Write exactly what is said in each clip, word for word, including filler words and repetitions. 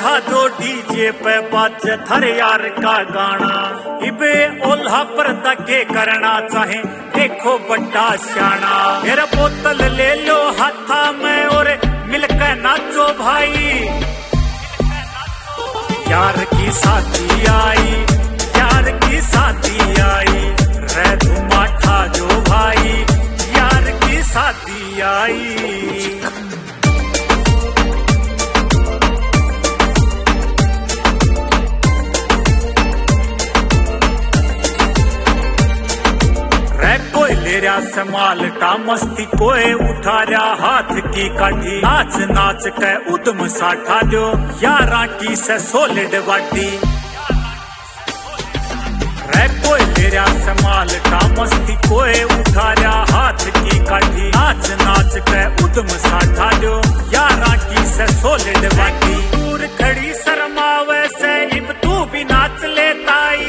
चढ़ा दो डीजे पे बाज थर यार का गाना। इबे ओल्हा पर दके करना चाहे देखो बड्डा श्याना। मेरा बोतल ले लो हाथा में और मिलकर नाचो भाई। यार की शादी आई, यार की शादी आई, रे धुमा ठा जो भाई, यार की शादी आई। कोई ले रहा संभाल का मस्ती, कोई उठा रहा हाथ की काठी। नाच नाच के उदम साठा दो यारा की से सोलिड बाटी। रे कोई ले रहा संभाल का मस्ती, कोई उठा रहा हाथ की काठी। नाच नाच के उदम साठा दो यारा की से सोलिड बाटी। दूर खड़ी शर्मावे से इब तू भी नाच लेताई।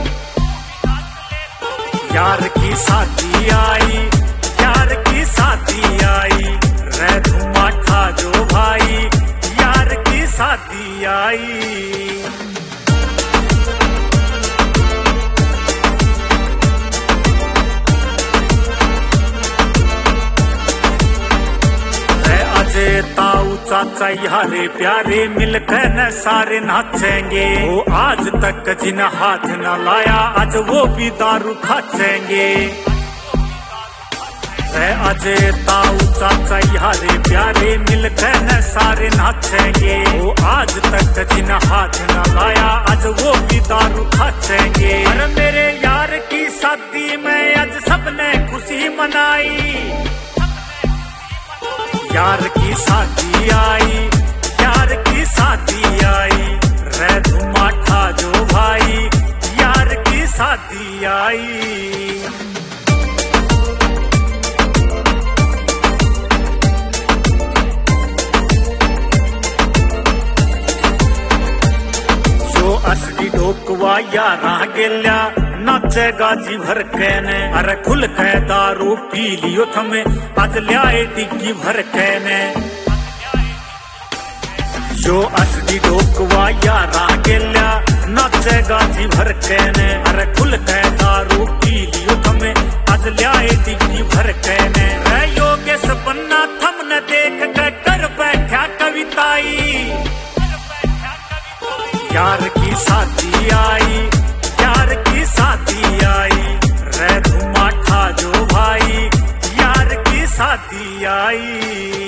यार की शादी आई, यार की शादी आई, रे धुमा ठा जो भाई, यार की शादी आई। अजय ताऊ चाचा यारे प्यारे मिलकर न सारे नाचेंगे। वो आज तक जिन हाथ न लाया आज वो भी दारू खाचेंगे। अजय ताऊ चाचा यारे प्यारे मिलकर न सारे नाचेंगे। वो आज तक जिन हाथ न लाया आज वो भी दारू खाचेंगे। और मेरे यार की शादी में आज सबने खुशी मनाई। यार की शादी आई, यार की शादी आई, रे धुमा ठा जो भाई, यार की शादी आई। जो असली ढोकवा यारा गेल्या नाचेगा जी भर कहने। अरे खुल के दारू पी लियो थमे आज लियाए डिग्गी भर कहने। जो असली ढोकवा यारा गेल्या नाचेगा जी भर कहने। अरे खुल के दारू पी लियो थमे आज लियाए डिग्गी भर कहने। रे योगेश बन्ना थमने देख के कर बैठा कविताई। यार की शादी आई, यार की शादी आई, रे धुमा ठा जो भाई, यार की शादी आई।